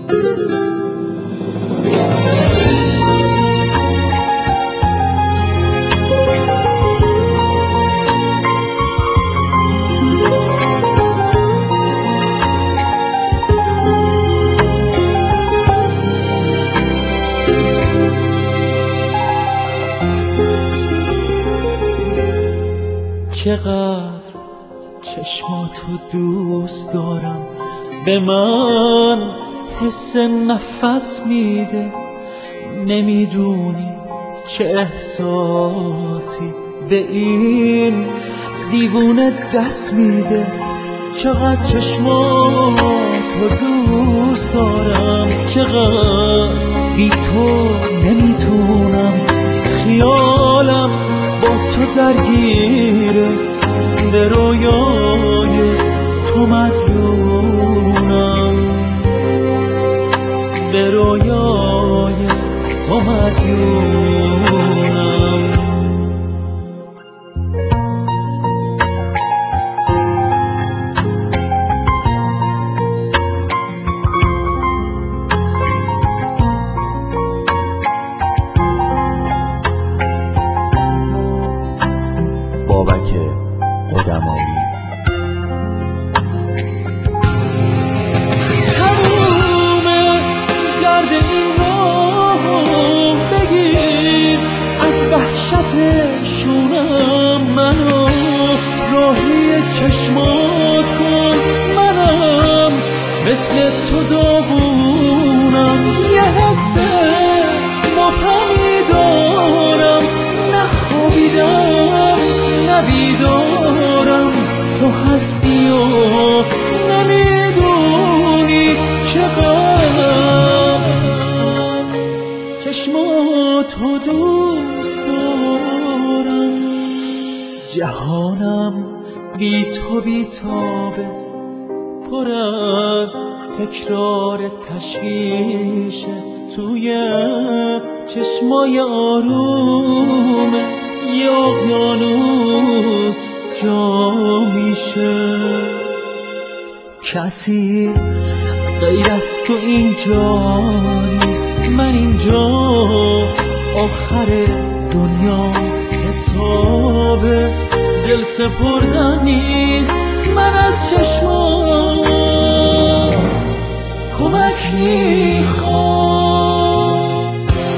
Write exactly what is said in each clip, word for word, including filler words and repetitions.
چقدر چشماتو دوست دارم، به من حس نفس میده. نمیدونی چه احساسی به این دیوونه دست میده. چقدر چشماتو دوست دارم، چقدر بی تو نمیتونم. خیالم با تو درگیره، به رویای تو مدیونم، به رویای تو مدیونم. بابک قدمایی. تموم گرد این راهو بگیر، از وحشت شونم منو راهی چشمات کن. منم مثل تو داغونم، یه حس مبهمی دارم. نخوابیدم نبیدارم، تو هستی و نمیدونی چقدر چشماتو دوست دارم. جهانم بی تو بی تابه، پر از تکرار تشویشه. توی چشمای آرومت یه اقیانوس جا میشه. کسی غیر از تو اینجا نیست، من اینجا آخر دنیا. حساب دل سپردن نیست، من از چشمات کمک میخوام.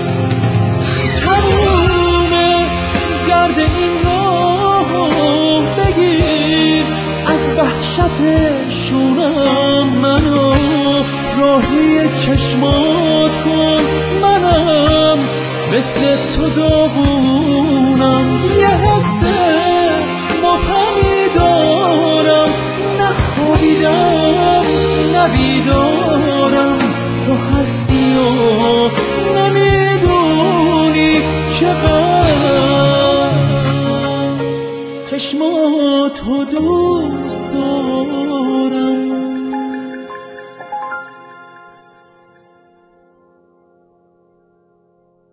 تموم گرد این راهو بگیر، از وحشت شونم منو راهی چشمات کن. منم مثل تو داغونم، یه حس مبهمی دارم. نخوابیدم نبیدارم، تو هستی و نمیدونی چقدر چشماتو دور